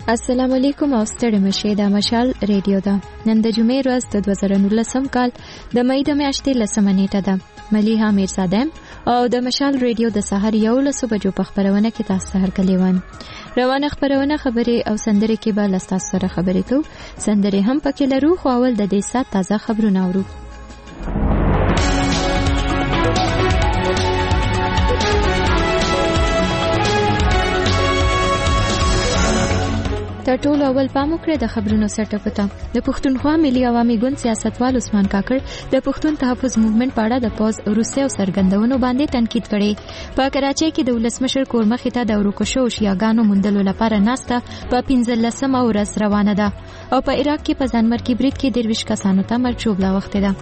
السلام علیکم او ستړي مشه د مشال ریډیو ده. نن د جمعې ورځ د 2019 کال د مې د میاشتې 10 نیټه ده. ملیحه میرزادم او د مشال ریډیو د سحر 11 بجو په خبرونه کې تاسو سره کلیوان روانه خبرونه خبري او سندري کې به لاستا سره خبرې کو. سندري هم پکې لرو خو اول د دې سات تازه خبرونه اورو. تر ټولو اول پام وکړئ د خبرونو سرټکو ته. د پښتونخوا ملي عوامي ګوند سیاستوال عثمان کاکړ د پښتون تحفظ موومېنټ په اړه د پوز روسي او سرګندونو باندې تنقید کړي. په کراچۍ کې د ولسمشر کور مخې ته د ورکوشو شیاګانو موندلو لپاره ناسته په 15مه ورځ روانه ده او په عراق کې په ځانمرګي برید کې 23 کسانو ته مرګ ژوبله وخته ده.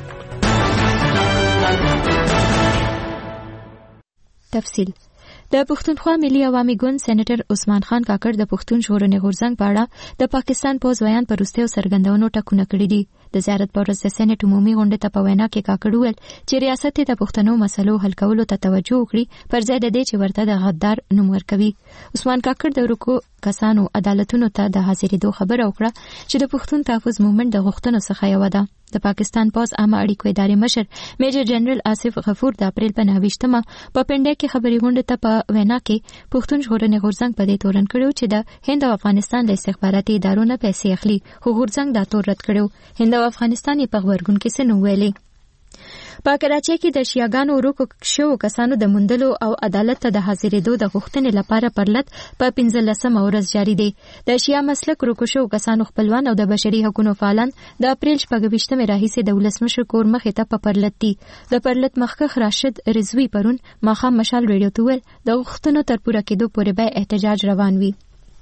تفصیل د پښتونخوا ملي عوامي ګوند سېنیټر عثمان خان کاکړ د پښتون ژغورنې غورځنګ په اړه د پاکستان پوز ویان پر وروستیو څرګندونو ټکونه کړي دي. د زیارت په ورځ د سېنیټ عمومي غونډې ته په وینا کې کاکړ وویل چې ریاست د پښتنو مسلو حل کولو ته توجه وکړي پر ځای د دې چې ورته د غدار نوم ورکوي. عثمان کاکړ د ورکو کسانو عدالتونو ته د حاضرېدو خبره وکړه چې د پښتون تحفظ موومېنټ د غوښتنو څخه یو ده. د پاکستان پوز عامه اړیکو ادارې مشر میجر جنرال آصف غفور د اپریل په 29مه په پنډه کې خبري غونډه ته په وینا کې پښتون ژغورنې غورځنګ په دې تورن کړو چې د هند او افغانستان د استخباراتي ادارو نه پیسې اخلي، خو غورځنګ دا تور رد کړو. هند او افغانستان په خبرګون کې څه نو ویلي. په کراچۍ کې د شیاګانو ورکو شو کسانو د موندلو او عدالت ته د حاضرېدو د غوښتنې لپاره پرلط په 15مه ورځ جاری دی. د شیا مسلک ورکو شو کسانو خپلوان او د بشري حقوقو فعالان د اپریل 28مه راهیسې د ولسمشر کور مخې ته په پرلط دي. د پرلط مخکښ راشد رضوی پرون ماخام مشال ریډیو ته ویل د غوښتنو تر پوره کېدو پورې به احتجاج روان وي.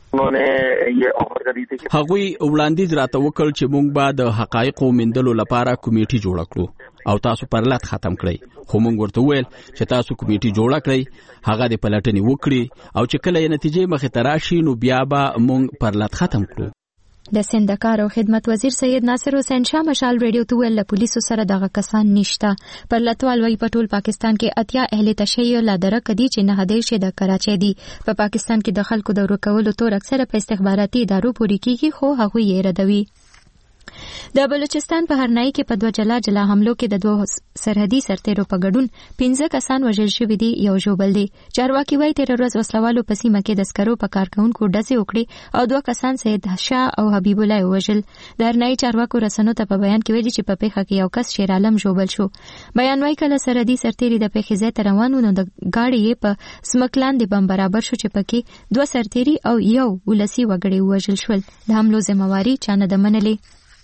هغوی وړاندیز راته وکړ چې موږ به د حقایقو موندلو لپاره کمیټي جوړ کړو او تاسو پرلط ختم کړئ. خو موږ ورته ویل چې تاسو کمیټي جوړ کړئ، هغه د پلټنې وکړي او چې کله یې نتیجې مخې ته راشي نو بیا به موږ پرلط ختم کړو. د سند کار او خدمت وزیر سید ناصر حسین شاه مشال ریډیو ته ویل پولیسو سره دغه کسان نشته. پرلطوال وی په ټول پاکستان کې اتیا اهل تشیع لادره کدي چې نه هدي شه د کراچۍ دي. په پاکستان کې د خلکو د ورکولو تور اکثره په استخباراتي ادارو پورې کیږي، خو هغه یې ردوي. د بلوچستان په هرنای کې په 2 جلا حملو کې د 2 سرحدي سرتیرو په ګډون 15 کسان وژل شوي دي، یو ژوبل دي. چارواکي وايي تیر ورځ وسلوالو په سیمه کې د سکرو په کارکونکو ډزې وکړي او 2 کسان سید شاه او حبیب الله وژل. د هرنای چارواکو رسنو ته په بیان کې ویلي چې په پیښه کې یو کس شیر عالم ژوبل شو. بیان وايي کله سرحدي سرتیري د پیښې ځای ته روان و نو د گاډي په سمکلان د بم برابر شو چې پکې 2 سرتیري او یو ولسی وګړي وژل شول. د حملو ذمہواری چا نه ده منلې.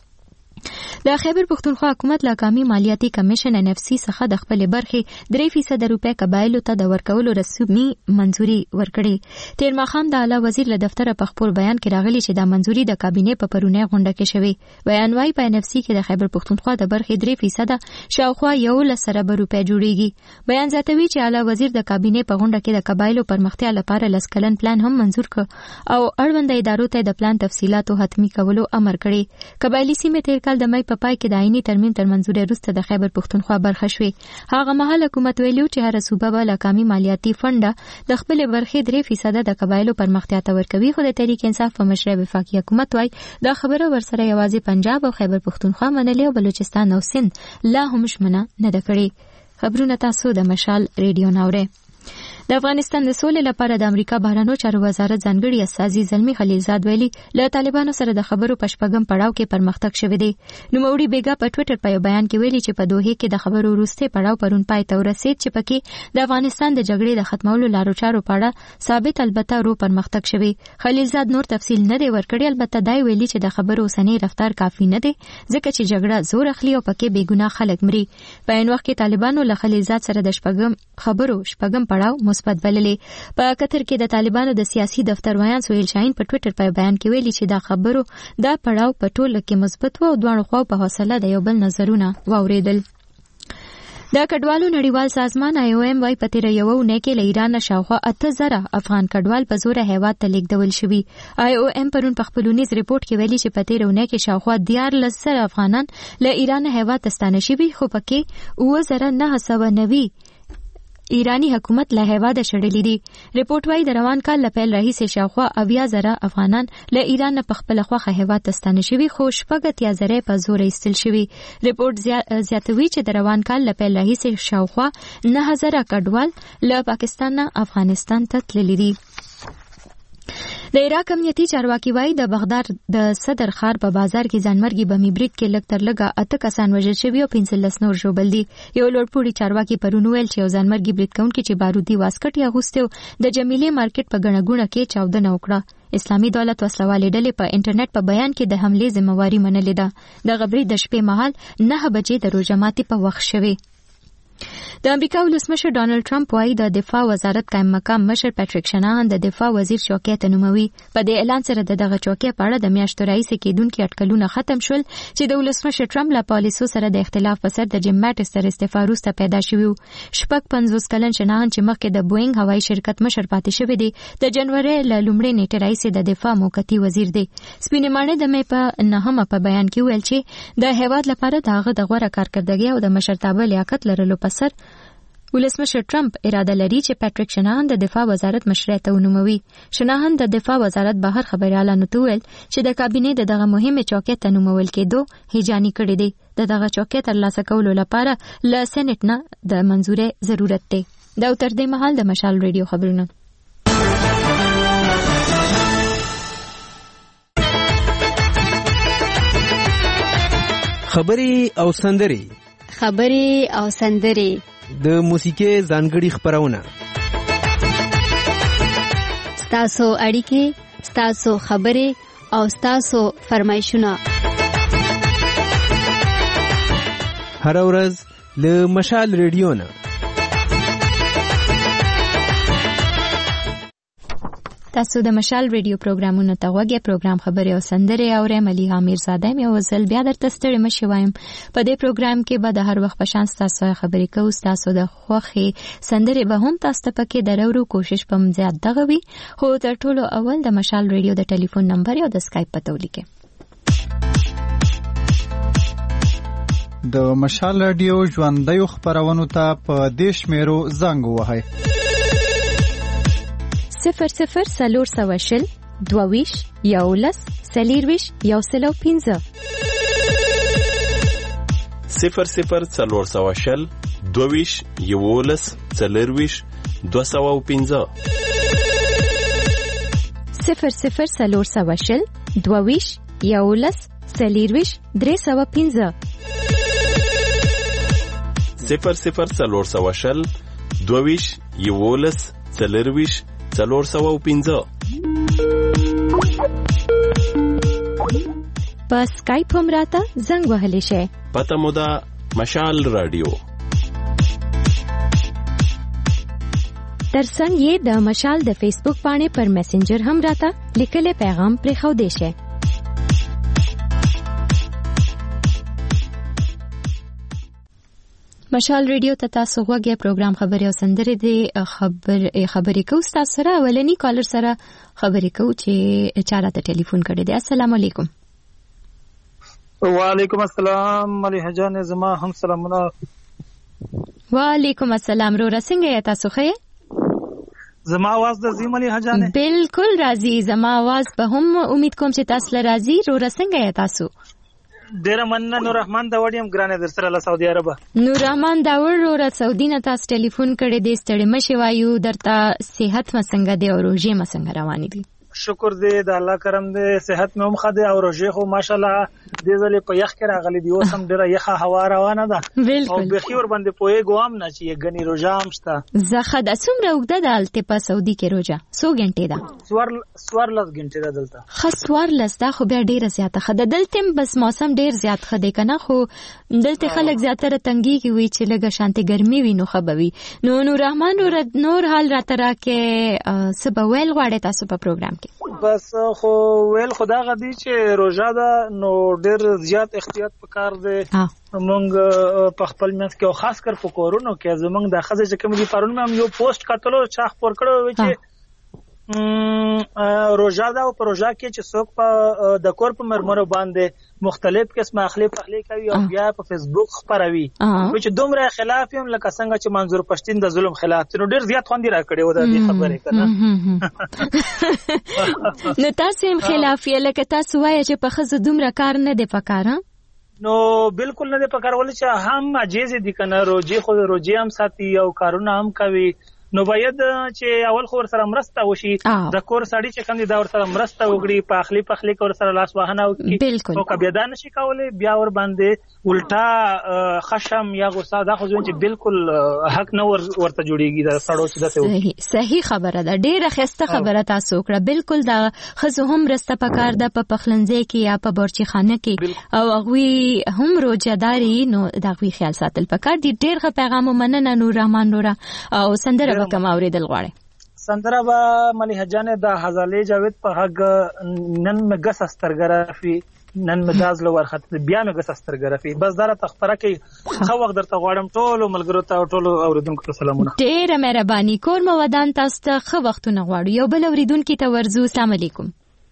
د خیبر پښتونخوا حکومت له قومي مالیاتي کمیشن NFC څخه د خپل برخې 3% روپے قبایلو ته د ورکولو رسمي منځوري ورکړي. تیر ماخام د اعلی وزیر له دفتر په خپل بیان کې راغلي چې دا منځوري د کابینې په پرونی غونډه کې شوی. بیان وايي په NFC کې د خیبر پښتونخوا د برخې 3% شاوخوا 11 روپے جوړیږي. بیان زیاتوي چې اعلی وزیر د کابینې په غونډه کې د قبایلو پرمختیا لپاره لسکلن پلان هم منځور کړ او اړوند ادارو ته د پلان تفصيلاتو حتمی کولو امر کړی. قبایلی سیمې تیر کال د مې په پای کې د عیني ترمیم تر منځوري وروسته د خیبر پښتونخوا برخه شوې. هغه مهال حکومت ویلو چې هر صوبه به لکامي مالیاتي فند د خپل برخې 3% د قبایلو پرمختیا ته ورکوي، خو د تحریک انصاف په مشرۍ وفاقي حکومت وايي دا خبره ورسره یوازې پنجاب او خیبر پښتونخوا منلې او بلوچستان او سند لا هم شمنه نه ده کړې. خبرونه تاسو د مشال ریډیو ناوړه. د افغانستان د سولې لپاره د امریکا بهرنیو چارو وزارت ځانګړي استازي زلمی خلیلزاد ویلي له طالبانو سره د خبرو په شپږم پړاو کې پرمختګ شوی دی. نوموړي بیګا په ټوئیټر په بیان کې ویلي چې په دوحه کې د خبرو وروسته پړاو پرون پای ته ورسید چې پکې د افغانستان د جګړې د ختمولو لارو چارو په اړه ثابت البته ورو پرمختګ شوی. خلیلزاد نور تفصیل نه دی ورکړی، البته دای ویلي چې د خبرو اوسنۍ رفتار کافي نه دی ځکه چې جګړه زور اخلي او پکې بېګناه خلک مري. په عین وخت کې طالبانو له خلیلزاد سره د شپږم پړاو مثبت بللې. په قطر کې د طالبانو د سیاسي دفتر ویان سهیل شاهین په ټوئیټر په بیان کې ویلي چې دا خبرو دا پړاو په ټوله کې مثبت و او دوه خواو په حوصله د یو بل نظرونه واوریدل. د کډوالو نړیوال سازمان IOM وايي په تیر یو اونۍ کې له ایران شاوخوا 8000 افغان کډوال په زور هیواد ته لیږدول شوي. IOM پرون په خپل ونیز ریپورت کې ویلي چې په تیر اونۍ کې شاوخوا 14000 افغانان له ایران هیواد ته ستانه شوي، خو پکې 2990 ایرانی حکومت له هیواده شړلې دي. ریپورت وايي د روان کال له پیل راهیسې شاوخوا 80,000 افغانان له ایران په خپل خوخه هیواد ته ستانه شوي، خو 80,000 په زور ایستل شوي. ریپورت زیاتوي چې د روان کال له پیل راهیسې شاوخوا 9,000 کډوال له پاکستان نه افغانستان ته تللي دي. د عراق امنیتي چارواکي وایي د بغداد د صدر ښار په بازار کې ځانمرګي بمي برید کې لږ تر لږه 8 کسان وژل شوي او 15 نور ژوبل دي. یو لوړپوړي چارواکي پرون ویل چې یو ځانمرګي برید کوونکی چې بارودي واسکټ یې اغوستی و د جمیلې مارکیټ په ګڼه ګوڼه کې چاودنه وکړه. اسلامي دولت وسلوالې ډلې په انټرنیټ په بیان کې د حملې ذمہواري منلې ده. د برید د شپې مهال 9 بجې د روژه ماتي په وخت شوی. د امریکا ولسمشر ډانلډ ټرمپ وايي د دفاع وزارت قائم مقام مشر پیټریک شناهان د دفاع وزیر چوکۍ ته نوموي. په دې اعلان سره دغه چوکۍ په اړه د میاشتو راهیسې کېدونکي اټکلونه ختم شول چې د ولسمشر ټرمپ له پالیسو سره د اختلاف په سر د جیم ماټس تر استعفا وروسته پیدا شوي وو. 50 کلن شناهان چې مخکې د بوینګ هوایي شرکت مشر پاتې شوی دی، د جنوري له لومړۍ نیټې راهیسې د دفاع موقتي وزیر دی. سپینې ماڼۍ د مې په 9 په بیان کې ویل چې د هیواد لپاره دغه د غوره کارکردګۍ او د مشرتابه لیاقت لرلو په سر ولسمشر ټرمپ اراده لري چې پیټریک شناهان د دفاع وزارت مشرۍ ته ونوموي. شناهان د دفاع وزارت بهر خبريالانو ته ویل چې د کابینې دغه مهمه چوکۍ ته نومول کېدو هیجاني کړی دی. دغه چوکۍ ترلاسه کولو لپاره له سېنات نه د منزورۍ ضرورت دی. دا تر دې مهال د مشال ریډیو خبرونه. خبري او سندري د موسیقي ځانګړي خبرونه، ستاسو اړیکې، ستاسو خبرې او ستاسو فرمایشونه هر ورځ له مشال ریډیو نه. تاسو د مشال ریډیو پروګرامونو ته غوږی. پروګرام خبري او سندري او مليحه میرزاده مې وزل بیا درته ستړي مشي وایم. په دې پروګرام کې به د هر وخت په شان تاسو خبري کوو، تاسو د خوخي سندري به هم تاسو ته پکې درورو کوشش پم زیات دغه وي. خو تر ټولو اول د مشال ریډیو د ټلیفون نمبر او د اسکایپ پته ولیکئ. د مشال ریډیو ژوندۍ خبرونو ته په دیش میرو زنګ وهاي 00 سلور سواشل دوویش یولس سلیرویش یوسلو 15 00 سلور سواشل دوویش یولس سلیرویش 215 00 سلور سواشل دوویش یولس سلیرویش 315 00 سلور سواشل دوویش یولس سلیرویش 415 په سکایپ هم راته زنګ وهلی شي. پته مو ده مشال رادیو. ترڅنګ یې د مشال د فیسبوک باندې پر میسنجر هم راته لیکل پیغام پرې خو دی شي. مشال ریډیو ته تاسو غوږی. پروګرام خبري او سندري دی. خبري کوو تاسو سره. اولنی کالر سره خبري کوو چې چاله ته ټلیفون کړی دی. السلام علیکم. وعلیکم السلام مليحه جان، زما هم سلامونه. وعلیکم السلام. رو رسنګ تاسو خې؟ زما आवाज د زی مليحه جان بالکل راځي. زما आवाज به هم امید کوم چې تاسو راځي. رو رسنګ تاسو؟ ډیر مننه. نور رحمان داوړ یم ګرانه در سره له سعودي عربه. نور رحمان داوړ را سعودي نه تاسو ټلیفون کړی دی. ستړي مشي وایو درته. صحت مسنګ دی او روزي مسنګ روانې دي؟ شکر دې د الله کرم دې. صحت مې هم خده او روزي خو ماشاءالله دې ځلې په یخ کې راغلي دی. اوس هم ډیره یخه هوا روانه ده او بخي ور باندې پوهې ګوام نه چې یګنی روزه هم شته. زخه د څومره وګده د الته په سعودي کې روزه 100 غنټې ده. 14 غنټې ده دلته. خاصوار لسته خو بیا ډیره زیاته خده دلته. بس موسم ډیر زیات خده کنه. خو دلته خلک زیاتره تنګي کې وی چې لګه شانتي ګرمي وي نو خبوي. نور رحمان نور حال را ترا کې سبا ویل غواړي تاسو په پروګرام کې. بس خو ویل خدا غدي چې روزه ده نو ډیر زیات احتیاط وکړ دې. موږ په خپل منځ کې او خاص کر په کورونو کې زمونږ د خزه چې کوم دي پرون مې هم یو پوسټ کتلو چا خبر کړو چې روژه دا او پروژه کې چې څوک په د کور په مرمرو باندې مختلف قسمه اخلي پخلی کوي او بیا په فیسبوک خپروي چې دومره خلاف یم لکه څنګه چې منظور پښتین د ظلم خلاف نو ډیر زیات خوندې را کړی و د دې خبرې کنه نو تاسو هم خلاف یې لکه تاسو وایي چې په ښځو دومره کار نه دی پکار نو بالکل نه دی پکار ولې چې هم عاجز دي کنه روزي خو روزي هم ساتي او کارونه هم کوي نو باید چې اول خو سره مرسته وشي د کور سړی چې کوم دی دا ور سره مرسته وکړي پخلی کور سره لاس وهنه وکړي او کبه دا نشي کولای بیا ور باندې الټا خشم یا غصه دا خو چې بالکل حق نه ورته جوړیږي دا سړو چې دته صحیح خبره ده ډیره خسته خبره تاسو کړه بالکل دا خزو هم رسته پکار ده په پخلنځي کې یا په برچی خانه کې او هغه هم روزداري نو دا غوي خیال ساتل پکار دي ډیر غ پیغام مننه نور رحمان نورا او سندره وکم اوریدل غواړي سندره با ملي حجانه د حزاله جاوید په حق نن مګس استرګرافي نن مداز لو ورخت بیا مګس استرګرافي بس دا تخبره کې خو وخت درته غواړم ټول ملګرو ته ټول اوریدونکو ته سلامونه ډیره مهرباني کور مو ودان تاسو ته خو وختونه غواړو یو بل اوریدونکو ته ورزو السلام علیکم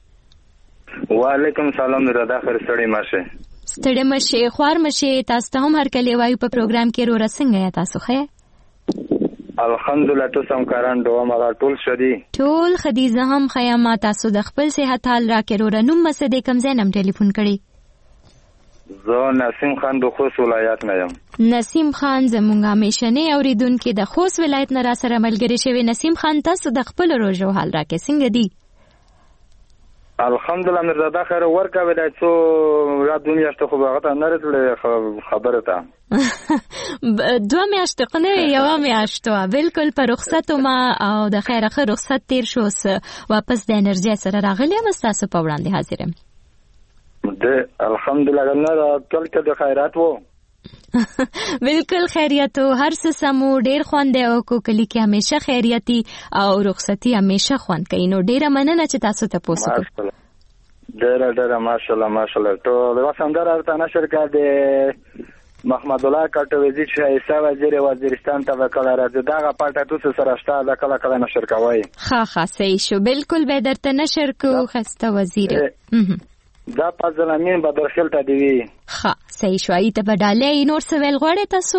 وعلیکم سلام رضا خیر سړی ماشه ستړي مشه خوار مشه تاسو ته هم هر کله وایو په پروګرام کې رو رسنګ یا تاسو خه الحمدلله تاسو هم کاران دوه مغه ټول شدي ټول خدیزه هم خیامه تاسو د خپل صحت حال راکړو رنوم مسد کم زینم ټلیفون کړي زه نسیم خان د خوست ولایت نه یم نسیم خان زمونږه همیشنه اوریدونکو د خوست ولایت نه را سره ملګری شوی نسیم خان تاسو د خپل روزو حال راکې څنګه دی الحمدلله مرزاده خیر ورکا ولای څو را دنیا شته خو هغه نه رسول خبره ته دوه میاشتې قنه یو میاشتو بالکل په رخصت ما او د خیره خیر رخصت تیر شو واپس د انرژي سره راغلی م تاسو په وړاندې حاضرم د الحمدلله نه ټول ته د خیرات وو بالکل خیریت هر څه سمو ډیر خوند او کوکلی کې همیشه خیریتي او رخصتي همیشه خوند کوي نو ډیره مننه چې تاسو ته پوسو ډیره ماشاءالله ټول وسندر ارته نشر کړه محمد الله کټوزی چې ایسا وزیرستان ته وکړه راځي دا پټه تاسو سره شته دا کله نشر کوي ها صحیح شو بالکل به درته نشر کو خسته وزیر دا پازلامین به درخل ته دی ها صحیح شو ایته بداله نور څه ویل غواړې تاسو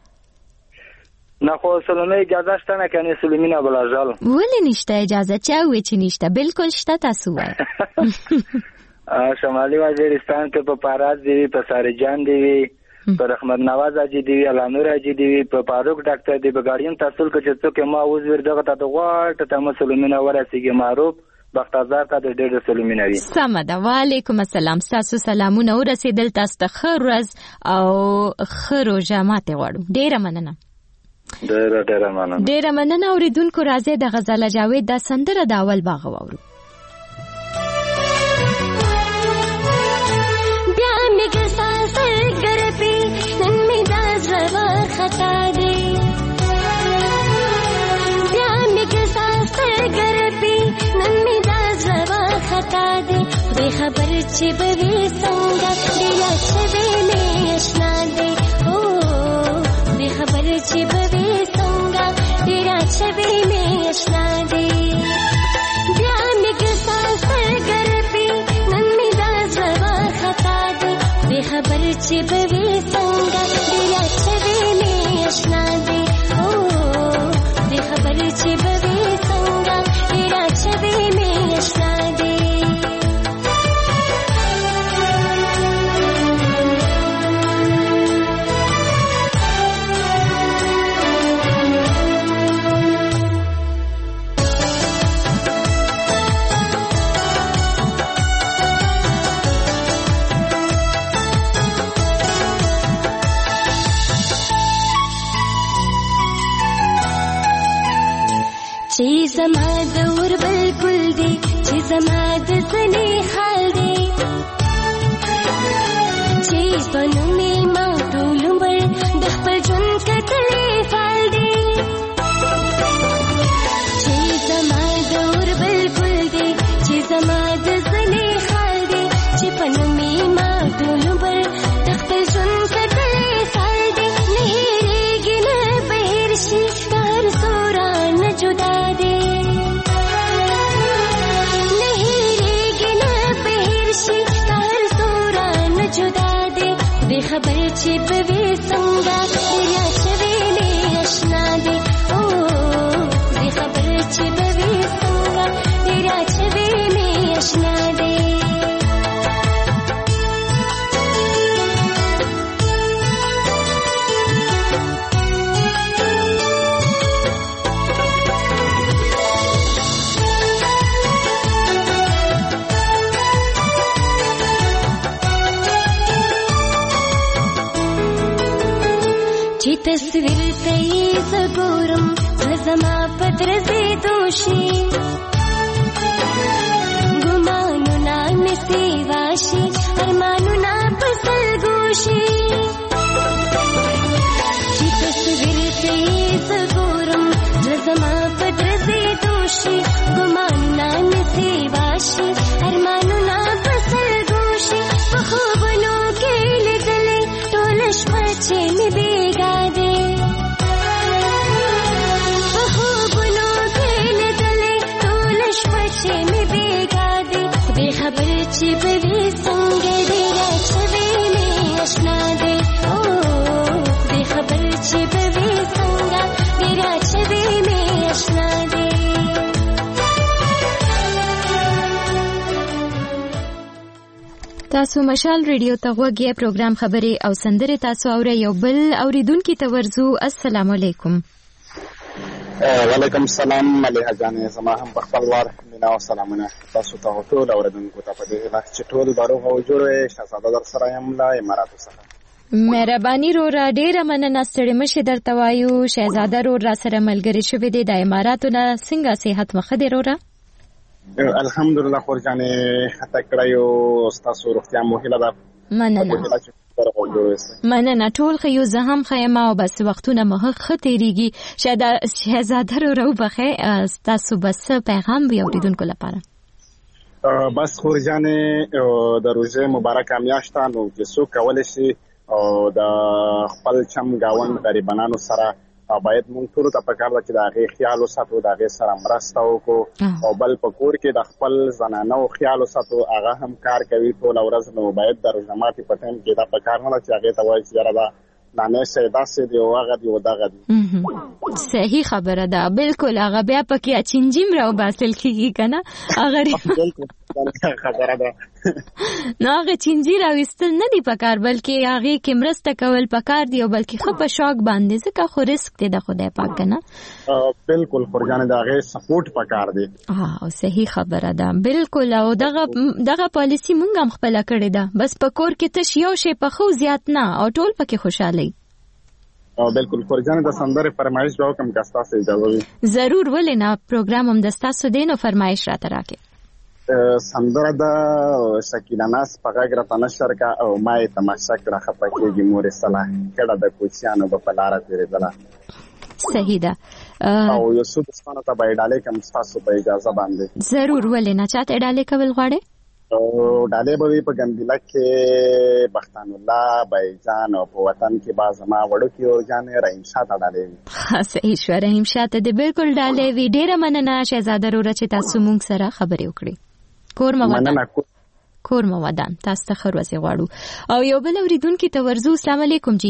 نه خو سلمې اجازه شته نه کني سلمینا بلاجال ولې نشته اجازه چا وې چې نشته بالکل شته تاسو وای شمالي وزیرستان ته په پاراز دی په سارجان دی پر احمد نواز اجي دی علامور اجي دی په فاروق ډاکټر دی په ګاډین تحصیل کې چې څوک ما اوس ور دغه ته غواړ ته مسلمانانه ورسیږي معروف بختازار ته د ډېر سلمیناري سمده وعلیکم السلام تاسو سلامونه ورسېدل تاسو ته خروز او خرو جماعت غواړم ډېر مننه اوریدونکو راځي د غزل جاوید د سندره د اول باغ وورو بیا میګه ساس ګرپی نن می د زوا خطا دی بیا میګه ساس ګرپی نن می د زوا خطا دی به خبر چې به څنګه دی یا چې می آشنا دی او به خبر چې به څنګه دی یا چې می آشنا دی بیا میګه ساس ګرپی نن می د زوا خطا دی به خبر چې به څنګه دی یا چې می آشنا دی او به خبر چې به څنګه دی یا چې می آشنا دی چې زما د ور بالکل دی چې زما د زنی حال دی چې پنو می ما ټول عمر د خپل ژوند کتلې فال دی چې زما د ور بالکل دی چې زما د زنی حال دی چې پنو می ما ټول عمر د خپل ژوند کتلې فال دی نه ریګ نه بهر شي کار سوران جدا دی جدا دی خدای خبر چې به وي څنګه دریا شوي مې اشنا دی او خدای خبر چې به وي څنګه دریا شوي مې اشنا دی تصویر ته یې زګورم زما پدرځې دوشي ګمانونه مې سیواشي ارمانونه پسل ګوشي چې تصویر ته یې زګورم زما پدرځې دوشي ګمانونه مې سیواشي ارمانونه پسل ګوشي په خوبونو کې لیدلې ټول شپه چې مې بیګا چې به وي څنګه ډېره شوې مې اشنا دی او دې خبر چې به وي څنګه ډېره شوې مې اشنا دی تاسو مشال ریډیو ته غوږی پروګرام خبري او سندري تاسو اورئ یو بل اوریدونکو ته ورزو السلام علیکم وعلیکم السلام مليحه جانې زما هم په خپل وار مینا او سلامونه تاسو ته ټول اوریدونکو ته په دې وخت چې ټول باروغ او جوړې شهزاده در سره یم لا اماراتو څخه مهرباني رو را ډیره مننه ستړي مشه درته وایو شهزاده رو را سره ملګری شوې دي د اماراتو نه څنګه صحت مخه دی رو را الحمدلله خور جانې حتی کړایو تاسو روغتیا مهله ده مننه ټول خو زه هم خیمه او بس وختونه مخ تیریږي شهزاده رو بخې تاسو بس پیغام وي اوریدونکو لپاره بس خور جانې د روزه مبارکه میاشت نو چې څوک کولای شي او د خپل چم گاوند غریبانو سره باید مونږ ټول ته پکار ده چې د هغې خیال وساتو د هغې سره مرسته وکړو او بل په کور کې د خپل زنانو خیال وساتو هغه هم کار کوي ټوله ورځ نو باید د روژه ماتي په ټایم کې دا پکار نه ده چې هغې ته وایي چې یاره دا نانې سه داسې دی او هغه دی او دغه دی صحیح خبره ده بالکل هغه بیا پکې چنجیم راو باسل کېږي که نه هغه خبره ده نو هغه چنجي راویستل نه دی پکار بلکې هغې کې مرسته کول پکار دی او بلکې ښه په شوق باندې ځکه خو رسک دی د خدای پاک که نه بالکل خورجانې د هغې سپورټ پکار دی صحیح خبره ده بالکل او دغه پالیسي مونږ هم خپله کړې ده بس په کور کې تش یو شی پخو زیات نه او ټول پکې خوشحاله بالکل خورجانې د سندرې فرمایش به وکړم که ستاسو اجازه وي ضرور ولې نه پروګرام هم د ستاسو دی نو فرمایش راته راکړئ سندره د شکیله ناز په غږ راته نشر کا او ما یې تماشه کړه خفه کېږي مورې صلاح کړه د کوچیانو به په لاره تېرېدله صحیح ده او یو څو دوستانو ته به یې ډالۍ کړم ستاسو په اجازه باندې ضرور ولې نه چاته یې ډالۍ کول غواړې ډالۍ به وي په ګمبیله کې بختان الله بیجان او په وطن کې با زما وړوکي اورجانې رحیم شاه ته ډالۍ وي صحیح شوه رحیم شاه ته دې بالکل ډالۍ وي ډېره مننه شهزاده روره چې تاسو مونږ سره خبرې وکړې کور مو ودان تاسو ته ښه ورځې غواړو او یو بل اورېدونکي ته ورځو السلام علیکم جی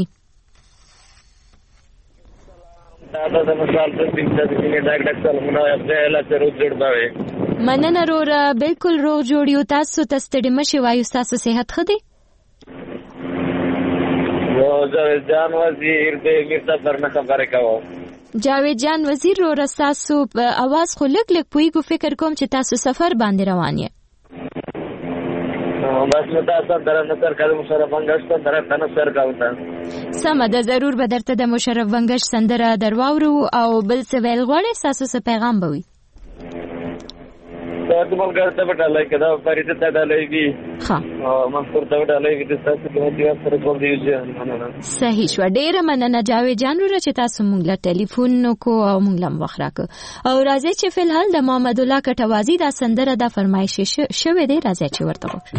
مننه روره بالکل روغ جوړ یو تاسو ته ستړي مشي وایو ستاسو صحت ښه دی جاوید جان وزیر دې میرته پرنه خبرې کوم جاوید جان وزیر روره ستاسو اواز خو لږ پوهیږو فکر کوم چې تاسو سفر باندې روان یې بس متاسف در نظر کړم مشرف ونګش ته در نظر کاوته سمه ده ضرور به درته د مشرف ونګش سندره درواورو او بل څه ویل غواړې تاسو څه پیغام به وي تاسو مونږ ته وټالای کدا فرید ته ډالۍ وی ها منصور ته ډالۍ وی تاسو کوم دی سره کوم دی صحیح شو ډیره مننه جاوید جان رو چې تاسو مونږ له ټلیفون کو او مونږ لم وخراک او راځي چې فلحال د محمد الله کټوازی دا سندره د فرمایش شوه دی راځي چې ورته وکړو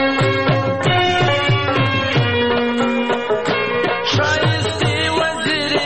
شایسته وزیر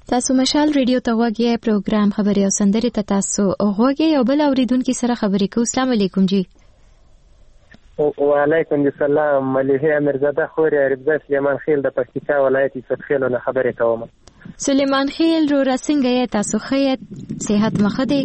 تاسو مشال ریډیو ته غوږی پروګرام خبري او سندري ته تاسو غوږی او بل اوریدونکو سره خبرې کوو. السلام علیکم جی. وعلیکم السلام. مليحه امیرزاده خوري ربزه سلیمان خیل د پکتیکا ولایت سرخیل نه خبرې کوم. سلیمان خیل رو رسنګ تاسو خیت صحت مخدي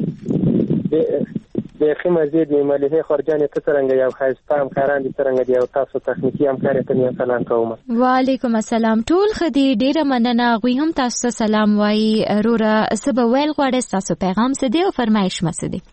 د خیمه زید مليحه خورجانې ته څنګه یو خاصه همکاران دي څنګه دی او تاسو تخنیکی همکار ته نه سلام کوم. وعلیکم السلام. ټول خدي ډیره مننه. غوي هم تاسو سلام وای رورا سبا ویل غواړم تاسو پیغام څه دی او فرمایش مڅ دی.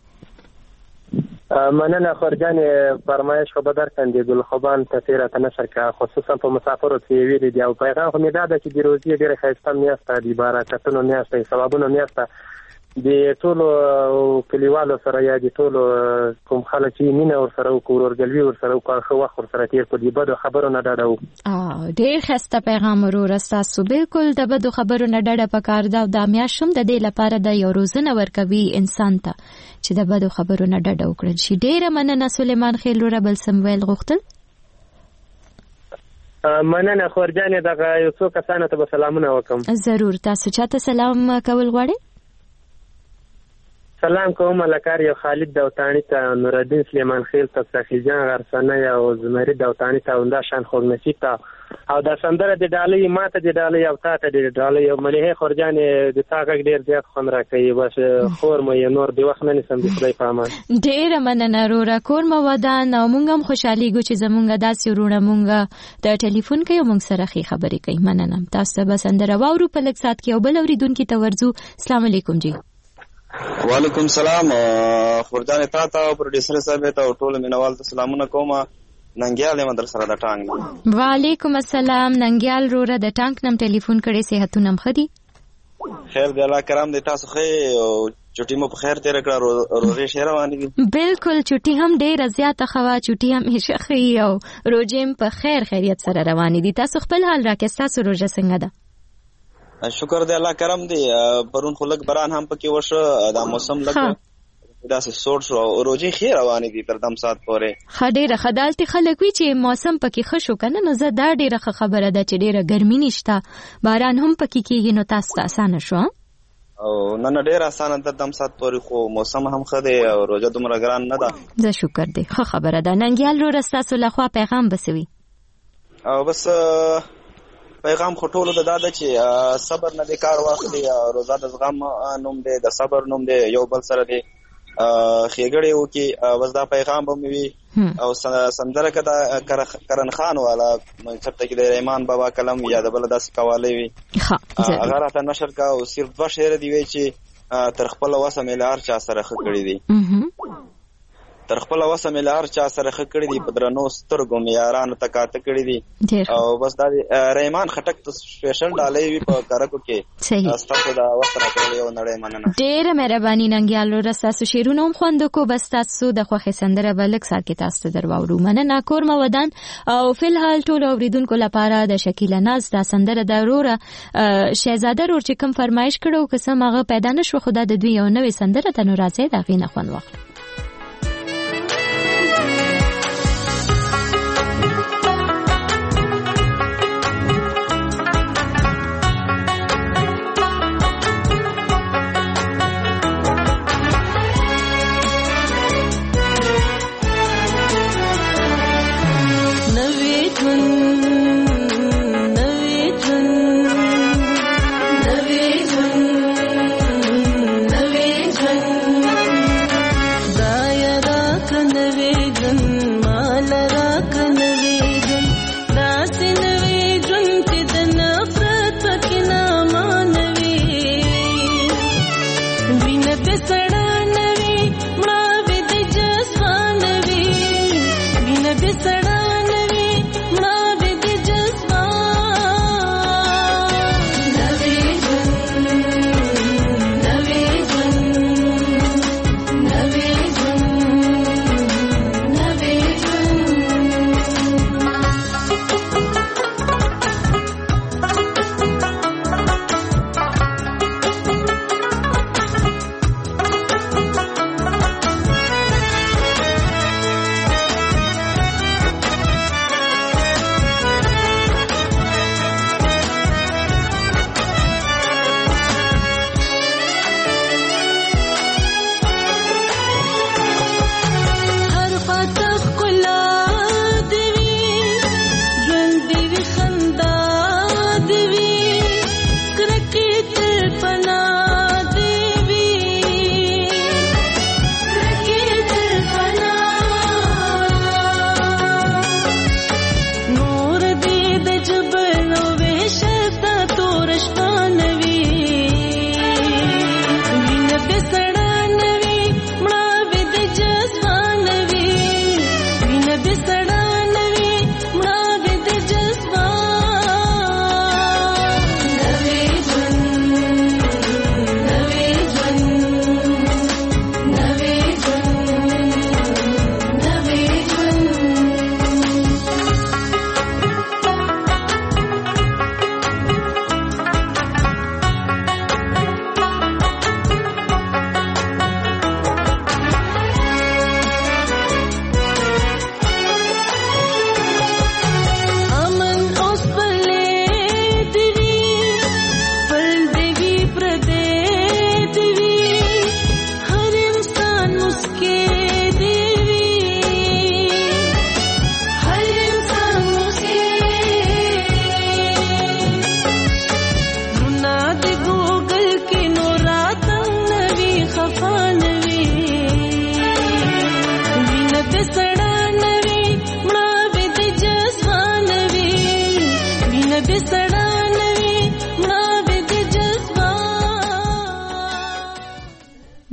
مننه خورجانې فرمایش خو بدر کندې ګل خوبان تفسیر ته نشر کا خصوصا په مسافرو کې ویل دی او پیغام خو مې دا چې د روزي ډیره خاصه میاسته دی برکتونو میاسته ثوابونو میاسته د ټولو کلیوالو سره یا د ټولو کوم خلک چې مینه ور سره ورګلوي ور سره او خو وخت ور سره تیر په دې بده خبرو نه ډاډو. ډیر خسته پیغام ورور تاسو بالکل د بده خبرو نه ډاډه پکار دا د میاشم د دې لپاره د یو روزنه ورکوي انسان ته چې د بده خبرو نه ډاډه وکړي شي. ډیر مننه سلیمان خیل ور بل سمویل غوښتل. مننه خورجانې دغه یو څو کسانو ته سلامونه وکم. ضرور. تاسو چاته سلام کول غواړئ؟ سلام کوم لکار یو خالد دوتانی ته نورالدین سلیمان خیل ته صافی جان غرسنه او زمری دوتانی ته وندا شان خو نصیب ته او د سندره د ډالۍ ماته د ډالۍ او تاته د ډالۍ او مليحه خورجانې د تاګ ډیر زیات خون راکوي بس خور مې نور دی وخت نه نسم د خدای په امان. ډیر مننه رورا کور مو ودان او مونږ هم خوشحالي ګو چې زمونږ داسې ورونه مونږ د ټلیفون کې مونږ سره خې خبرې کوي. مننه. تاسو به سندره واورو په لږ سات کې او بل اوریدونکو ته ورځو. السلام علیکم جی. وعلیکم سلام. خورجان تا ته پروډوسر صاحب ته ټول مینوال ته سلامونه کوم. ننګیال مدر سره د ټانګ. وعلیکم السلام. ننګیال روره د ټانګ نم ټلیفون کړي صحتونه مخدي. خیر دی الله کرام دې تاسو خې او چټي مو په خیر تیر کړه روزي شهر روانې دي. بالکل چټي هم ډېر زیاته خوا چټي هم هیڅ خې او روزم په خیر خیریت سره روانې دي. تاسو خپل حال راکې تاسو روزه څنګه ده؟ شکر دی الله کرم دی. پرون خلک بران هم پکې وشه دا موسم لګ دا سه سور شو او روزي خیر روانې دي تر دم سات پورې. خډيره خدالتي خلک وی چې موسم پکې خشو کنه نو زه دا ډیره خبره ده چې ډیره ګرمي نشته باران هم پکې کېږي نو تاسو ته اسانه شو او نن ډیره اسانه تر دم سات پورې خو موسم هم خده او روزه دومره ګران نه ده. زه شکر دی خبره ده. ننګیال رو رستاسو لخوا پیغام بسوي او بس پیغام خټولو د داده چې صبر نه د کار واخلي روزه د زغم نوم دی د صبر نوم دی یو بل سره دی خېګړې وکي بس دا پیغام به وي او سندره کدا کرن خان والا چرته کې د ایمان بابا کلم یا د بل داسې قواله وي هغه راته نشر کا او صرف دوه شعر دی وی چې تر خپل وسه ملار چا سره خکړې دي تر خپل وسه ملار چا سره خکړې دي په درنو سترګو میارانو تکاته کړې دي او بس دا ریمان خټک ته سپیشل ډالۍ وی په کارکو کې تاسو دا وخت راکړی او نړۍ مننه. ډېر مهرباني ننګیالو رستاسو شیرونو هم خوند کو بس تاسو د خوخه سندره بلک سات کې تاسو درواورو مننه. کور مو ودان او فلحال ټول اوریدونکو لپاره د شکیله ناز دا سندره ضروره شهزاده ور چې کوم فرمایش کړو قسم هغه پیدا نشو خدا د دوی یو نوې سندره ته نو راځي دا غینه خوند وخت.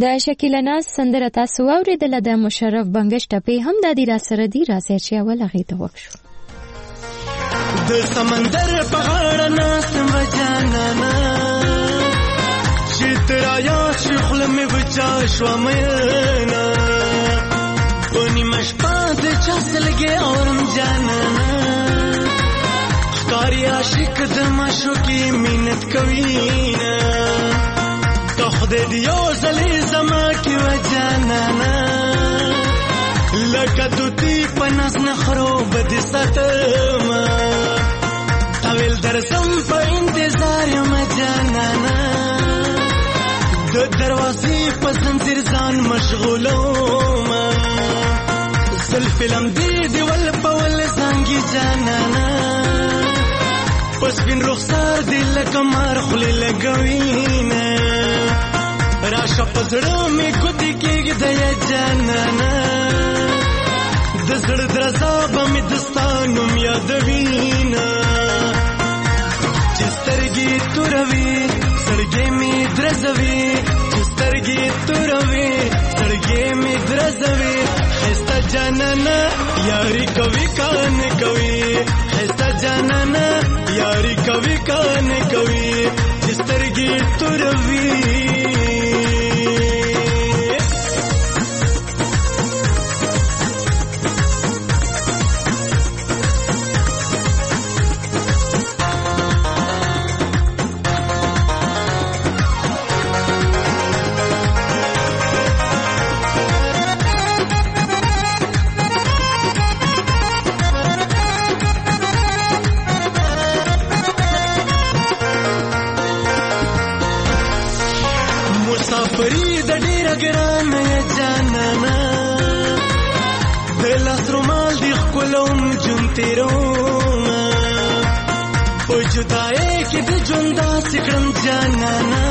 د شکیلا ناز سندره تاسو واوریدله د مشرف بنگش ټپې هم د دې را سره دی راځي چې اول هغه ته وښو د سمندر په غاړه ناسم جانانا چې ترا یا شخل مې بچا شو مېنا ونی مشپا د چسلګي اورم جانانا ښکاری عاشق د معشوقي مینت کوي نه خدای دی یو زلی زما کی و جانانا لکه دوتی پناس نخرو بدی ساتما طویل درسم پا انتظار یم جانانا د دروازی پا زنزیر زان مشغولوما زلفلم دی ول پا ول زنگی جانانا پس بین رخصار دی لکمار خلی لگوینا راشا پزړه می ګوتی کېږي د جانانا د زړه درزا به می دستانو یادوینا چې سترګې توروي سړګې می درزوي چې سترګې توروي سړګې می درزوي خسته جانانا یاري کوي کان کوي خسته جانانا یاري کوي کان کوي چې سترګې توروي جانانا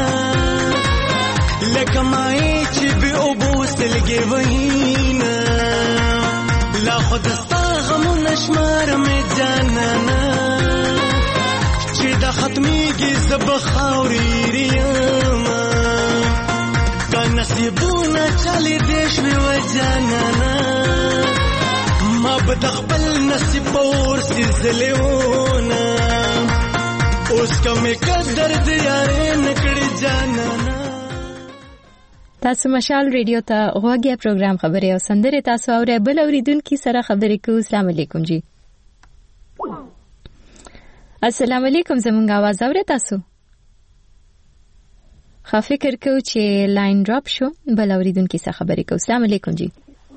لکه مای چې به او بوسلګي وینا لا خود ستا غمو نشمار مې جانانا چې د ختميږي زب خاوري ریما کا نصیبونه چالي دیش وی و جانانا ما به خپل نصیب پور سلسلهونه اوس کومه قدر دې یارې نکړې جانانا تاسو مشال ریډیو ته غوږی پروګرام خبرې او سندره تاسو اورئ بل اوریدونکو سره خبرې کوو. السلام علیکم جی. السلام علیکم زمونږ आवाज اورئ تاسو؟ خا فکر کوم چې لاین ډراپ شو بل اوریدونکو سره خبرې کوو. السلام علیکم جی.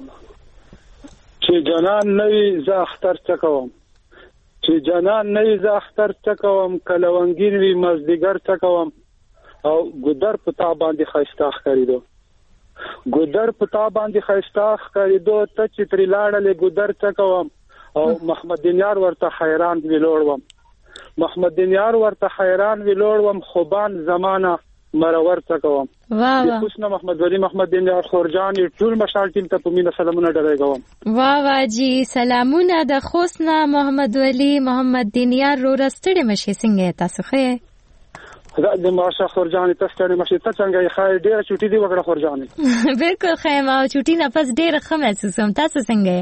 چې جنان نوې زه اختر چکوم چې جنان نه ز اختر چکوم کلونګین وی مزدګر چکوم او ګدر پتا باندې خښتا خریدو ګدر پتا باندې خښتا خریدو ته چې تری لاړلې ګدر چکوم او محمد دینیار ورته حیران ویلوړم محمد دینیار ورته حیران ویلوړم خوبان زمانہ مرور چکوم واه واه خوشنه محمد ولی محمد دینیار خورجان ټول مشال ټیم ته پمینه سلامونه ډیرګوم. واه واه جی سلامونه د خوشنه محمد ولی محمد دینیار رو رستړې مشه څنګه تاسو خې خدای دې ماشه خورجان تاسو ته مشه ته څنګه خای ډیره چټي دی وکړه خورجان بالکل خې ما چټي نه پس ډیره ښه محسوسوم. تاسو څنګه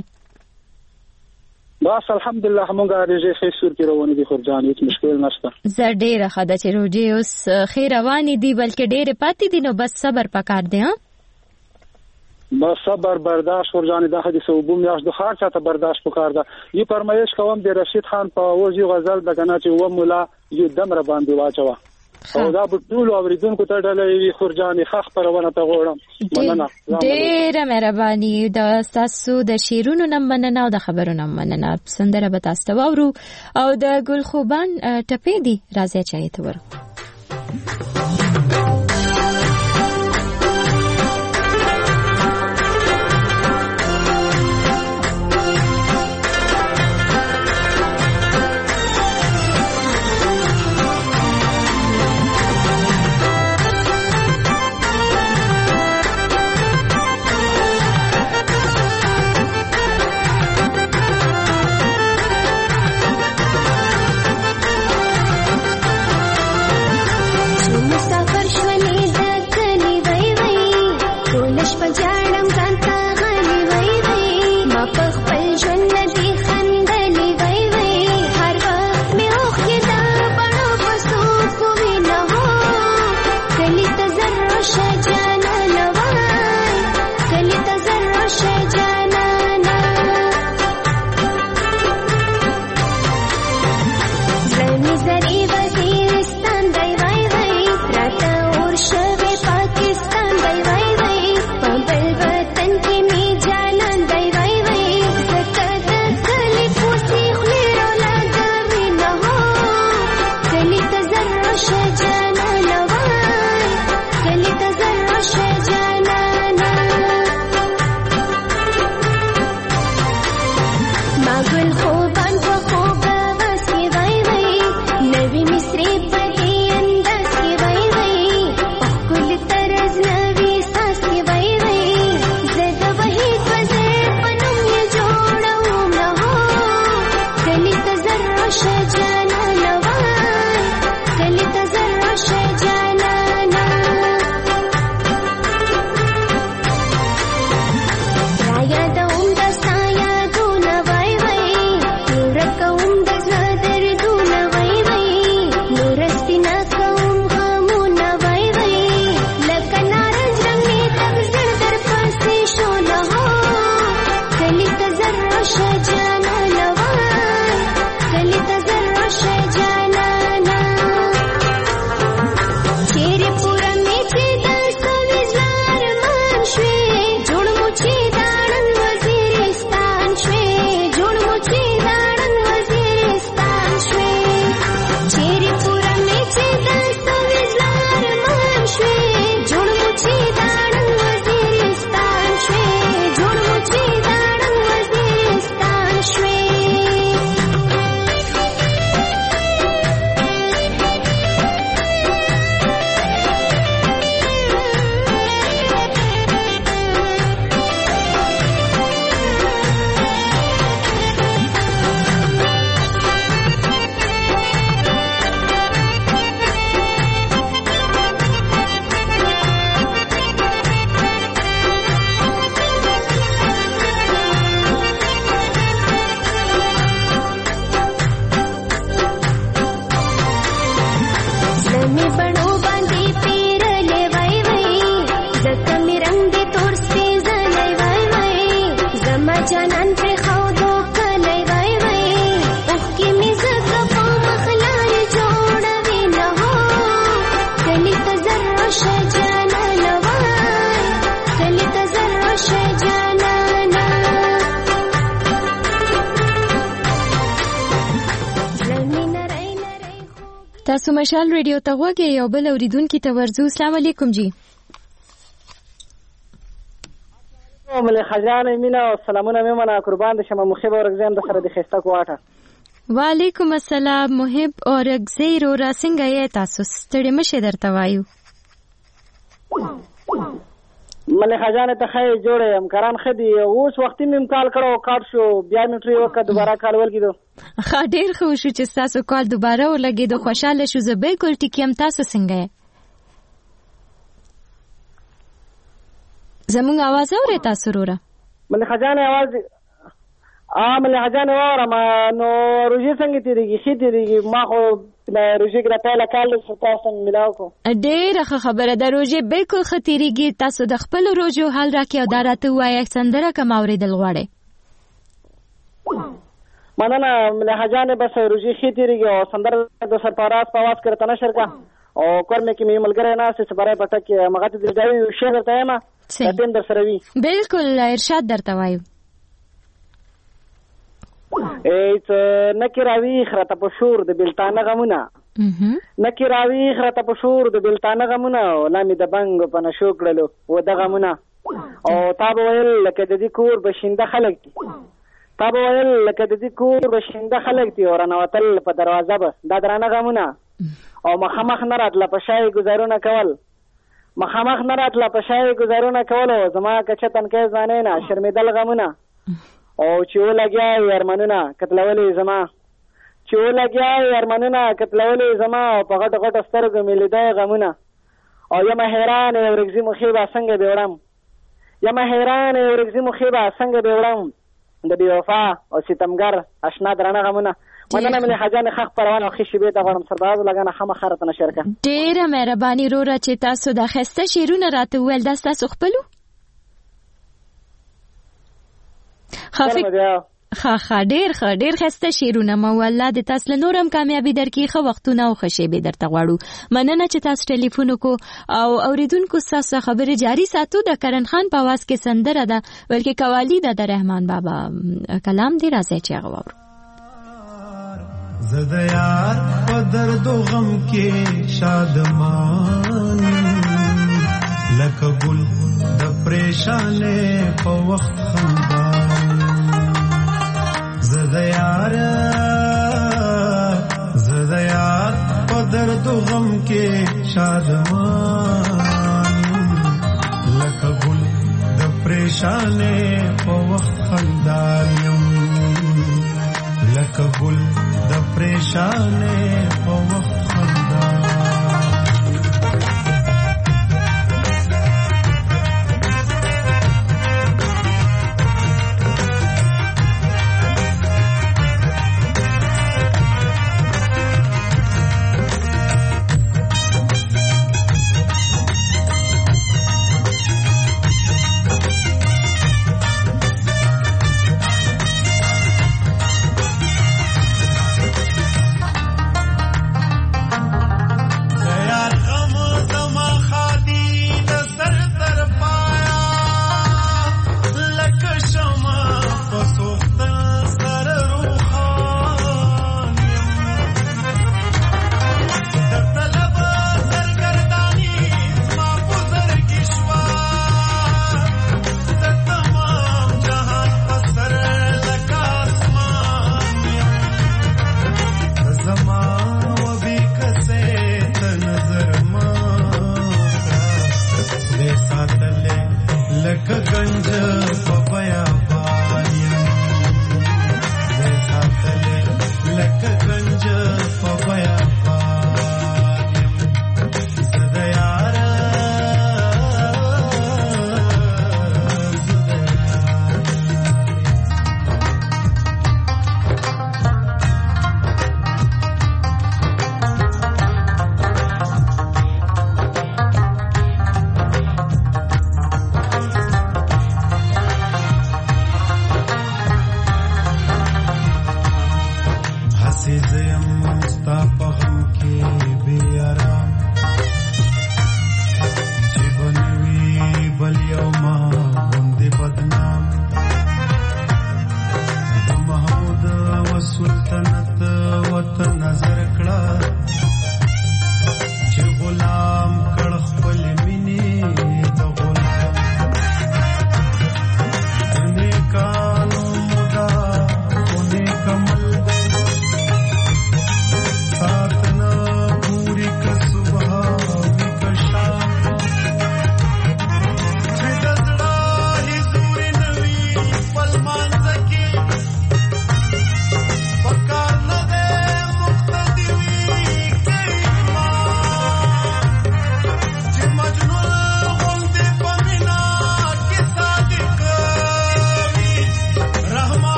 بس الحمدلله همغه رېږي خې سور کې روانې دي خورجان هیڅ مشکل نشته. زه ډیره خدای چې روجي اوس خیر روانې دي بلکې ډیره پاتې دي نو بس صبر پکار دی ها بس صبر برداشت خورجان د حدیث او بوم یاش د خار چاته برداشت پکار ده. یی فرمایش کوم د رشید خان په وځي غزل د کنه چې و مولا یو دم را باندې واچوا او دا په ټول اوریدونکو ته ډلې خورجان خخ پرونه ته غوړم مننه ډیره مهرباني د تاسو د شیرونو نم مننه او د خبرونو نم مننه سندره به تاسو ته وورو او د ګل خوبان ټپې دی راځي چای ته ورو. تاسو مشال ریډیو ته غوږی یو بل اوریدونکو ته ورځو. السلام علیکم جی. ملي خجانه مینا او سلامونه میمنه قربان د شمه مخيب او رغزم د سره د خسته کوټه. وعلیکم السلام محب او رغزیر او راسنګ یې تاسو ستړي مشه درته وایو. ملي خجانه ته خیر جوړه امکان خدي اوس وختي مم کال کړو کاټ شو بیا مې ټری وکړه دوباره کال ولګیدو. خا ډیر خو شو چې تاسو کال دوباره ولګیدو. خوشاله شو زه بالکل ټیکم. تاسو څنګه زمونږ आवाज اورئ تاسو وروره؟ ملي خجانه आवाज ملي خجانه وره ما نو روزي څنګه تیریږي خې تیریږي ما خو روزي ګره پهلا کال تاسو ملاو کو. ډیره خبره ده. روزي بالکل ختیریږي. تاسو د خپل روزو حل راکې او دراته وایي څنګه کوم اوریدل غواړي؟ مننه ملي خجانه بس روزي خې تیریږي او څنګه د سرپاراس په आवाज کرته نشر کا او کورمه کې مې ملګری نه سې برای پټه کې مغه دې ځای شهر ته ما تدین در سره وی. بالکل ارشاد درته وایو. ایت نکراوی خرته پشور د بلتانه غمونه نکراوی خرته پشور د بلتانه غمونه لامي د بنګ په نشو کړلو و د غمونه او تاب ویل لکه د دې کور بشینده خلک دي. تاب ویل لکه د دې کور بشینده خلک دي او رانوتل په دروازه به د درانه غمونه او مخامخ نه راتله په شای گزارونه کول. مخامخ نه راتله په شای گزارونه کول او زما کچتن کې ځانې نه شرمېدل غمونه او چې ولګیا یارمنونه کتلولې زما چې ولګیا یارمنونه کتلولې زما په غټ غټ سترګو مې لیدای غمونه او یم حیران ورګزي مخيبه څنګه بیوړم یم حیران ورګزي مخيبه څنګه بیوړم د بی وفا او ستمګر آشنا درنه غمونه. مننه ملي خجانه خخ پروانه خو شیبه ته غوړم سرباز لګنه خمه خرته نشرکه. ډیره مهرباني روره چې تاسو د خسته شیرونه راته ویل. دا تاسو خپلو خا ډیر خسته شیرونه مو والله د تاسو نورم کامیابی درکې خو وختونه او خوشیبه درته غواړو. مننه چې تاسو ټلیفون کو او اوریدونکو تاسو خبره جاری ساتو. د کرن خان په आवाज کې سندره ده بلکې قوالی ده د رحمان بابا کلام دی. راځي چې غواړو زده یار په درد و غم کې شادمان لکه ګل د پریشانې په وخت خندان. زده یار په درد و غم کې شادمان لکه ګل د پریشانې په وخت خندان. لکه ګل د پریشانې په وخت خندان.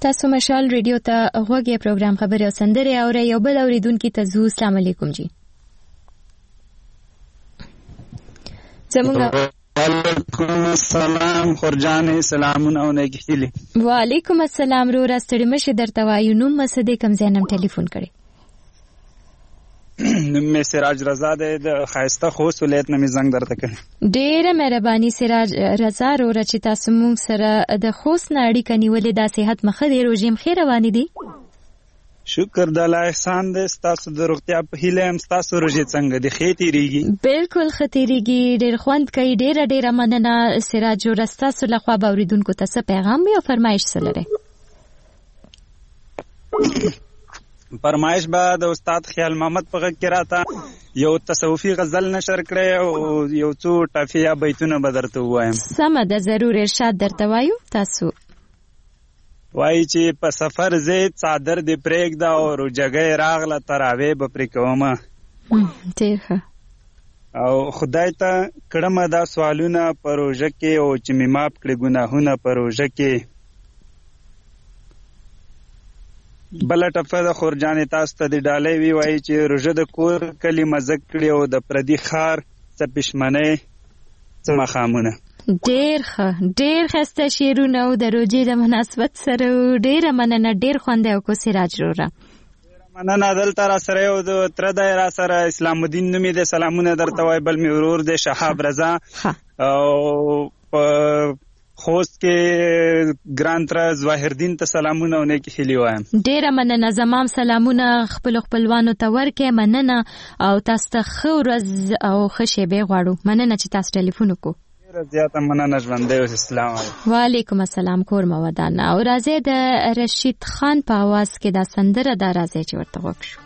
تاسو مشال ریډیو ته غوږی پروګرام خبري او سندري او یو بل اوریدونکو ته زو السلام علیکم جی. زمونږ وعلیکم السلام خورجان سلامونه او نیکهیلی. وعلیکم السلام رو راستړی مشه درته وایو نوم مسدې کم زینم ټلیفون کړي. نوم سراج رضا د خایسته خوست ولایت نه زنګ درته کړ. ډیره مهرباني سراج رضا رو چې تاسو مونږ سره د خوست نه اړیکه نیولې د صحت مخه دی روزم خیر روانې دي. شکر د الله احسان دې تاسو د روغتیا په هیله هم تاسو روزي څنګه دي خېتيږي؟ بالکل خېتيږي ډېر خوند کوي ډېر مننه سراج رستا سره لخوا باوریدونکو ته څه پیغام یا فرمایش سره فرمایش به د استاد خیال محمد په غږ کې راته یو تصوفي غزل نشر کړی او یو څو ټافیا بیتونه به درته وایم. سمه ده ضرور ارشاد درته وایو. تاسو وای چې په سفر زه صادر دې پرېږده او جګې راغله تراوی به پرې کومه. ډېر ښه. او خدای ته کړم دا سوالونه په روژه کې او چې مې معاف کړي ګناهونه په روژه کې. بله ټپه د خورجانې تاسو ته د ډالۍ وی وایي چې روژه د کور کلي مزه کړي او د پردي ښار څه پښمنۍ څه مخامونه. ډېر ښایسته شعرونه او د روژې د مناسبت سره ډېره مننه ډېر خوند او کو سراج روره. مننه دلته را سره یو د تره دی را سره اسلام الدین نومې د سلامونه درته وایي بل مې ورور دی شهاب رضا او په خوست کې ګران تر ظاهردین ته سلامونه او نیک هیلې وایم. ډیره مننه زمام سلامونه خپل خپلوانو ته ورکې مننه او تاسو ته ښه ورځ او ښه شیبې غواړو. مننه چې تاسو ټلیفون وکړو. ډیره زیاته مننه ژوندی اوسئ. السلام علیکم. وعلیکم السلام کور مو ودان. او راځي د رشید خان په आवाज کې دا سندره دا راځي چې ورته وکړو.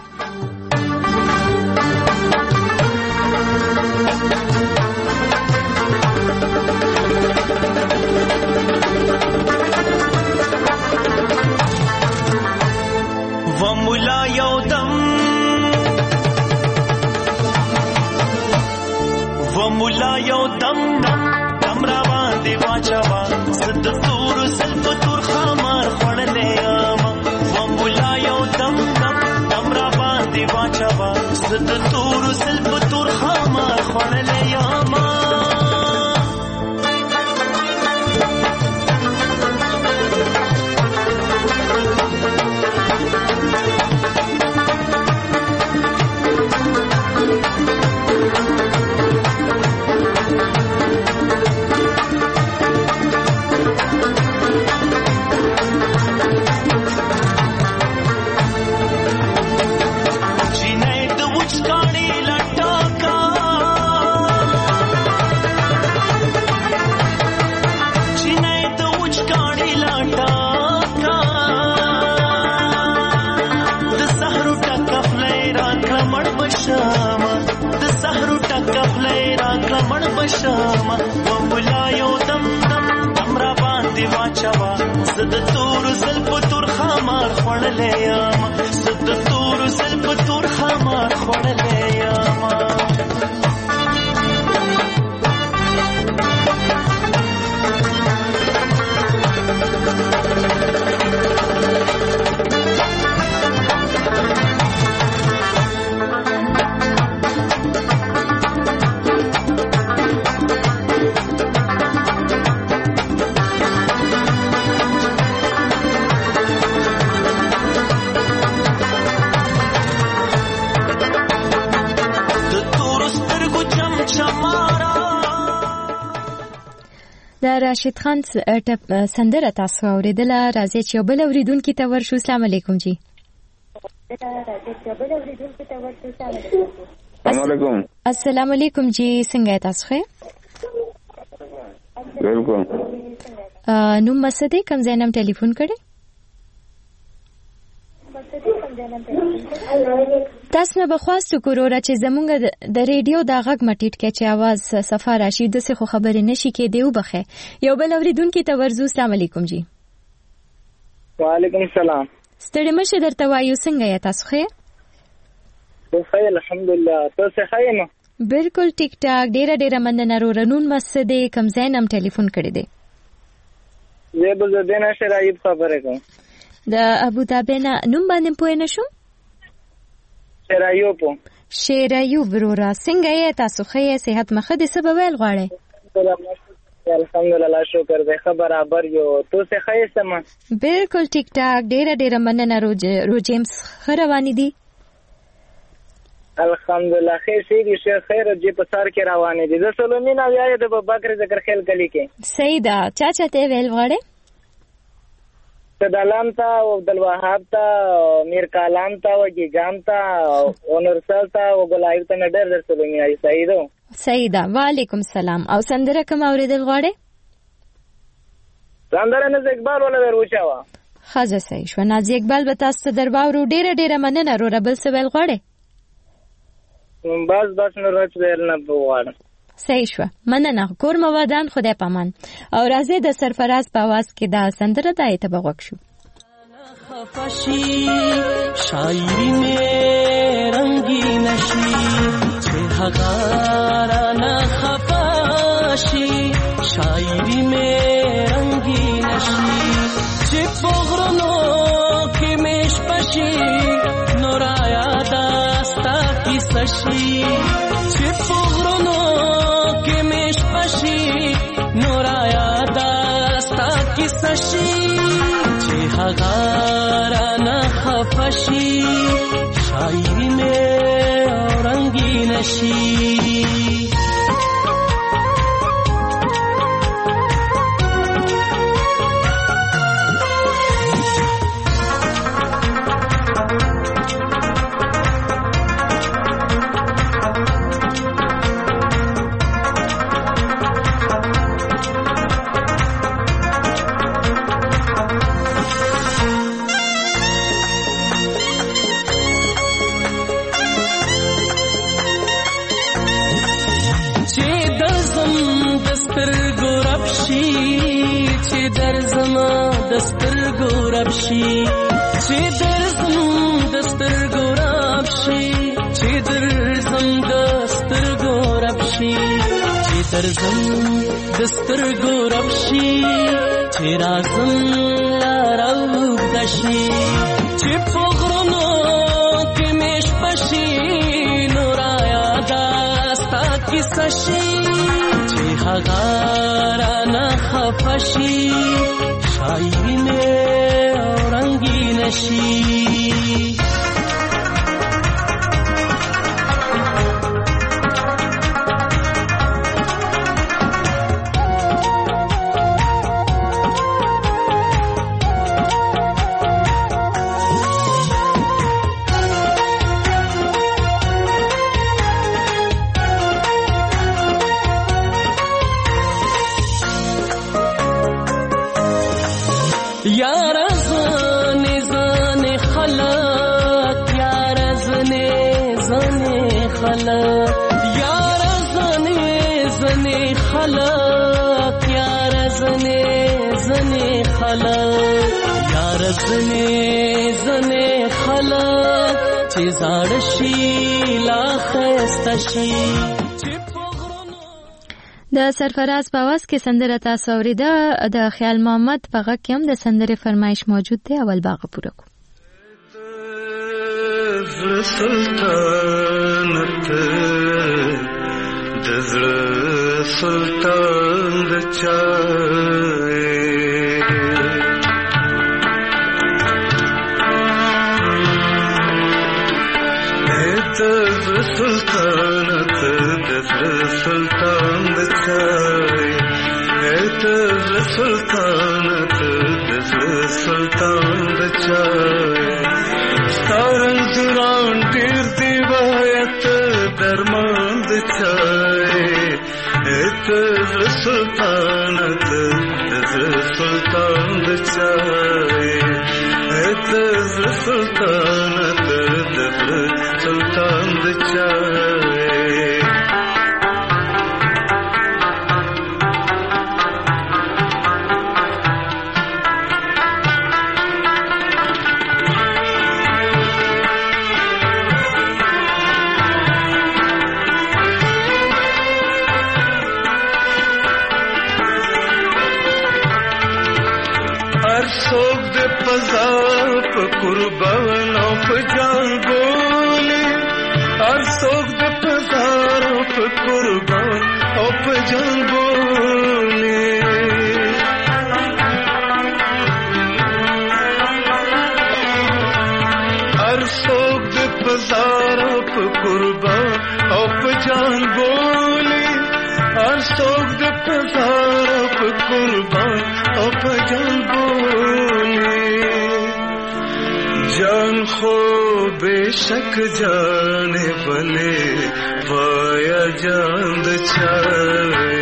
ومولا یودم دم را باندې واچوا زد تور سلپ تور خمار خړلې ما. ومولا یودم دم را باندې واچوا زد تور سلپ تور خمار خړلې ما. شما ومولا یودم دم را باندې واچوا زد تور سلپ تور خمار خړلې ما. زد تور سلپ تور خمار خړلې ما. د راشد خان سندره تاسو اوریدله. راځي چې بل اوریدونکو ته ورشو. السلام علیکم جی. السلام علیکم جی. څنګه تاسو ښه؟ بالکل. نوم مسدې کم زینم ټلیفون کړي. تاسو نه بخواستو کوروره چې زمونږ د ریډیو دا غږ مټیټ کې چې आवाज صفه راشي د څه خو خبرې نشي کې دیو بخې یو بل اوریدونکو ته ورزو. السلام علیکم جی. وعلیکم السلام. ستړي مشه درته وایو څنګه یا تاسو ښه؟ خیر الحمدلله. تاسو ښه یې؟ بالکل ټیک ټاک. ډیره مننه رونون مسدې کم زینم ټلیفون کړی دی. زه به زدین شرایط خبره کوم د ابوظبي نه نوم باندې پوه نه شم. شیرایو برورا څنګه یې تاسو ښه صحت مخه دې څه به ویل غواړئ؟ الحمدلله شکر دی ښه برابر یو. تو څه ښه یې سمه؟ بالکل ټیک ټاک ډیره مننه. روجې ښه روانې دي؟ الحمدلله خیر شي دي شه خیر جې په سر کې روانې دي. زه سلومین او یا د بکر ذکر خیل کلی کې صحیح ده. چا ته ویل غواړئ؟ دلام تا او عبدالوهاب تا میر کالام تا او گیجام تا او نورسل تا او ګلایب ته ډېر سلومین ای صحیح ده. صحیح ده. وعلیکم السلام. او سندره کوم اوریدل غواړئ؟ سندره ناز اقبال ولا ورچاوا خاصه صحیح شو. ناز اقبال به تاسو ته درباورو ډیره مننه. رو ربل څه ویل غواړئ؟ بس نو راځ ویل نه غواړم. صحیح شو. مننه. کور موادان خدای پامان. او راځي د سرفراز په आवाज کې دا سندره د ایت بغوک شو. خفشی شاعری میں رنگی نشی چه هغارا نه خفشی شاعری میں رنگی نشی چه پغرنو کې مش پشی نورا یاد استا کی سشی چه پغرنو کې مش پشی نورا یاد استا کی سشی چه هغارا نه خفشی شاعری میں رنگی نشی دستر ګوربشي چې درزم دستر ګوربشي چې درزم دستر ګوربشي چې درزم دستر ګوربشي چې رازم لارو دشي چې پغرونو کې مش پشي نورا یاد استا کی سشي چې هغارا نه خفشي شاعری میں رنگی نشی یار زنه خلق یار زنه خلق یار زنه خلق یار زنه خلق یار زنه خلق چې زړ شي لا خسته شي. د سرفراز په आवाज کې سندره تاسو اوریده. د خیال محمد په غږ کې هم د سندرې فرمایش موجود دی. اول باغه پوره کو. سلطنت د زړه سلطان د چای سلطنت د زړه سلطان د چای سلطنت د زړه سلطان د چای ستارن زران ډیر دی وایت درمان د چای سلطنت د زړه سلطان د چای سلطنت د زړه سلطان د چای څوک د پزا په قربان او په جان بولي هر څوک د پزا په قربان او په جان بولي هر څوک د پزا په قربان او په جان بولي هر څوک د پزا په قربان او په جان بولي جان خو बेशक जाने वाले पाया जान د چای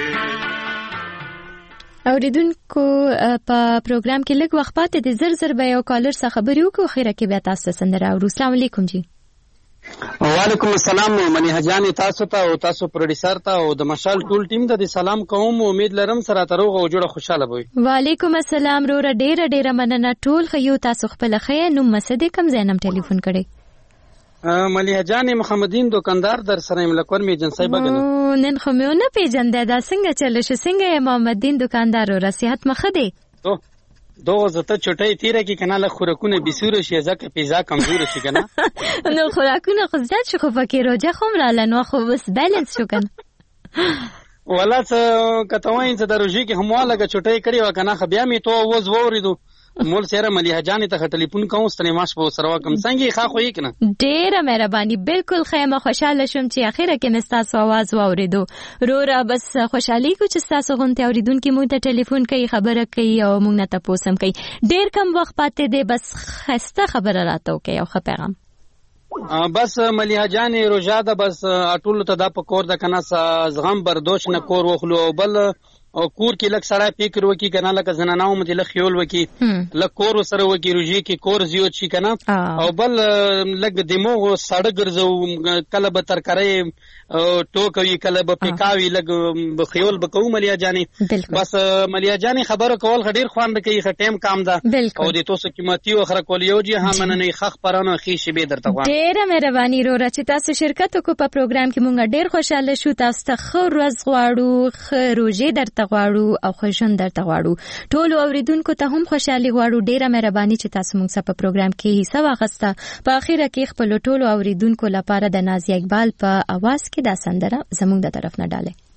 اوریدونکو په پروګرام کې لږ وخت پاتې د زر به یو کالر څخه خبرې وکړو خیره کې بیا تاسو سندره او السلام علیکم جی وعلیکم السلام منیحه جان تاسو ته او تاسو پروډوسر ته او د مشال ټول ټیم ته د سلام کوم امید لرم سره تروغه او جوړه خوشاله وي وعلیکم السلام رو ډیره مننه ټول خو تاسو خپل خې نو مسد کم زینم ټلیفون کړي منیحه جان محمدین دکاندار در سره ملکور می جنسای بغنه نن خو مې نه پیژندې دا څنګه چل شو څنګه محمدین دکاندار او صحت مخه دی دو زته چټي تیره کې کنه له خوراکونه بيسوره شي ځکه پیزا کمزور شي کنه نو خوراکونه خو ځات شو خو فکر روزه خوم را لنو خو بس بیلانس شو کنه ولا څه کتوین څه دروژي کې همواله چټي کړي وکنه خو بیا می تو وز وریدو مول سره مليحه جان ته ټلیفون کوم ستنه ماش په سره کوم څنګه ښه خو یې کنه ډیره مهرباني بالکل خیمه خوشاله شوم چې اخیره کې مستاسو आवाज واوریدو رورا بس خوشحالي کو چې تاسو غونته اوریدونکو مونږ ته ټلیفون کوي خبره کوي او مونږ نه تاسو هم کوي ډیر کم وخت پاتې دی بس خسته خبره راته کوي او خ پیغام بس مليحه جان روزاده بس اټول ته دا په کور د کنه زغم برداشت نه کور وخلو او بل او کور کې لک سړی فکر وکي کنه لکه زنانو مت له خیول وکي لک کور سره وکي روجي کې کور زیات شي کنه او بل لک دماغ سړی ګرځو کله به ترکارې ټوکوي کله به پکاوي لک خیول بکو مليحه جاني بس مليحه جاني خبره کول غډیر خوان کوي ټیم کام ده او د توسو قیمتي او خره کول یو جی هم نه خخ پرانه خي شي به درته وای ډیره مهرباني رورا چې تاسو شرکت کو په پروګرام کې مونږ ډیر خوشاله شو تاسو ته خو ورځ غواړو خروجي درته غواړو او خوشن درته غواړو ټول اوریدونکو ته هم خوشحالي غواړو ډیره مهرباني چې تاسو مونږ په پروګرام کې حصہ واخسته په اخیره کې خپل ټول اوریدونکو لپاره د نازیه اقبال په आवाज کې دا سندره زموږ د طرف نه ډاله